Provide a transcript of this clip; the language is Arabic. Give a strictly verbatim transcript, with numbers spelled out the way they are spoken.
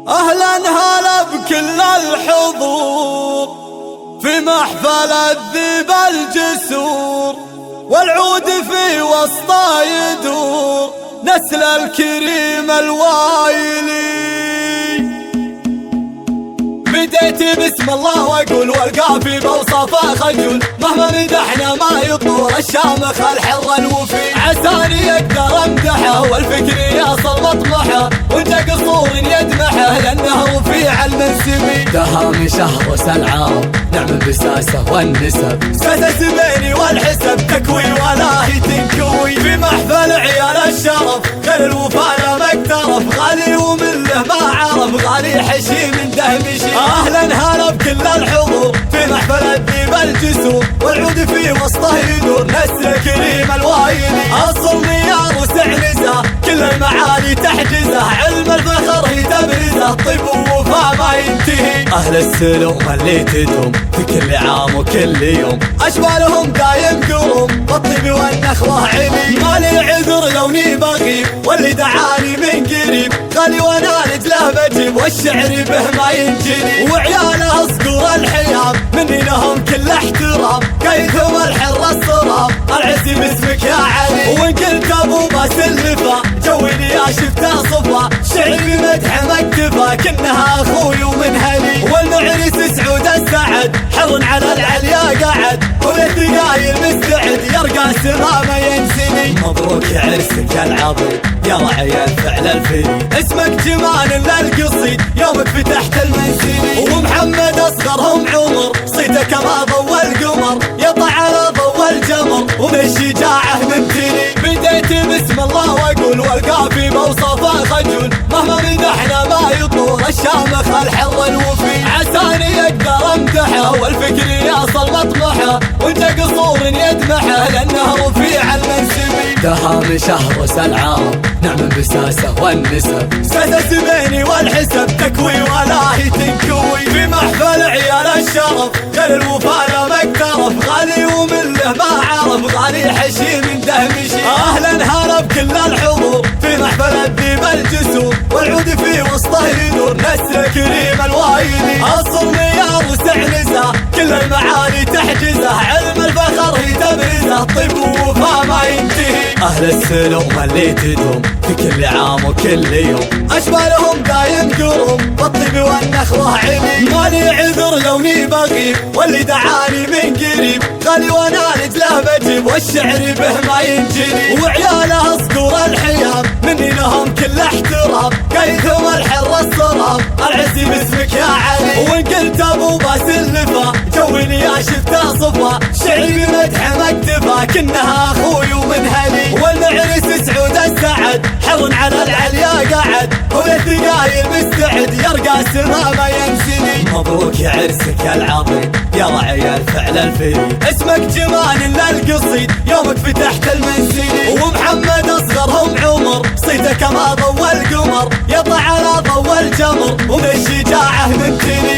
أهلا هلا بكل الحضور في محفل الذيب الجسور، والعود في وسطه يدور نسل الكريم الوايلي. بديت بسم الله واقول والقافي بوصفه خجول، مهما مدحنا ما يطول الشامخ الحر الوفي. عساني اقدر امدحه والفكر يصل مطمحه، وانت قصور يدمحه لانه رفيع المنسبي. دهام شهر العرب نعم بساسه والنسب، ساسس بيني والحسب تكوي ولا هي تنكوي. في محفل عيال الشرف غير الوفا لا مقترف، غالي ومله ما عرف غالي حشي من دهمشي. اهلا هلا بكل الحضور في محفل الذيب الجسور، والعود في وسطه يدور نسل كريم الوايلي. اصلني يا وسعنزه كل المعالي تحجزه، علم الفخر هي تبرزه طيب ووفا ما ينتهي. اهل السلوم اللي تدوم في كل عام وكل يوم، اشبالهم دايم قروم والطيب والنخوه علي. مالي عذر لوني بغيب واللي دعاني من قريب، غالي وانا رجله بجيب والشعر به ما ينجلي. وعياله اصقر الحيام مني لهم كل احترام، قايدهم الحر الصرام العزي باسمك يا علي. وان قلت ابو باس اللفا جويني يا شفته صفا، شعري بمدح مكتفى كنها اخوي ومن هلي. والمعرس سعود السعد حر على العليا قعد، وللدقايل مستعد يرقى السما ما ينسني. مبروك عرسك العظيم يا رعي الفعل الفريد، اسمك جمال للقصيد يومك فتحت المنسلي. ومحمد اصغرهم عمر صيته كما ضوى القمر، يطع على ضوى الجمر ومن الشجاعه ممتلي. بديت بسم الله واقول والقافي بوصفه خجول، مهما مدحنا ما يطول الشامخ الحر الوفي. عساني اقدر امدحه والفكر يصل مطمحه، وانت قصور يدمحه لانه رفيع المنسبي. دهام شهر العرب نعم بساسه والنسب، ساسس بيني والحسب تكوي ولا هي تنكوي. في محفل عيال الشرف غير الوفا لا مقترف، غالي ومله ما عرف غالي حشي من دهمشي. اهلا هلا بكل الحضور في محفل الذيب الجسور، والعود في وسطه يدور نسل كريم الوايلي. اصلني يا وسعنزه كل المعاني تحجزه، علم الفخر هي تبرزه طيب ووفا ما ينتهي. اهل السلوم اللي تدوم في كل عام وكل يوم، اشبالهم دايم قروم والطيب والنخوه علي. مالي عذر لوني بغيب واللي دعاني من قريب، غالي وانا رجله بجيب والشعر به ما ينجلي. وعياله اصقر الحيام مني لهم كل احترام، قايدهم الحر الصرام العزي باسمك يا علي. وان قلت ابو باس اللفا جويني يا شفته صفا، شعري بمدح مكتفى كنها اخوي ومن هلي. والمعرس سعود السعد حر على العليا قعد، وللدقايل مستعد يرقى السما ما ينسني. مبروك عرسك العظيم يا رعي الفعل الفريد، اسمك جمال للقصيد يومك فتحت المنسلي. ومحمد اصغرهم عمر صيته كما ضوى القمر، يطع على ضوى الجمر ومن الشجاعه ممتلي.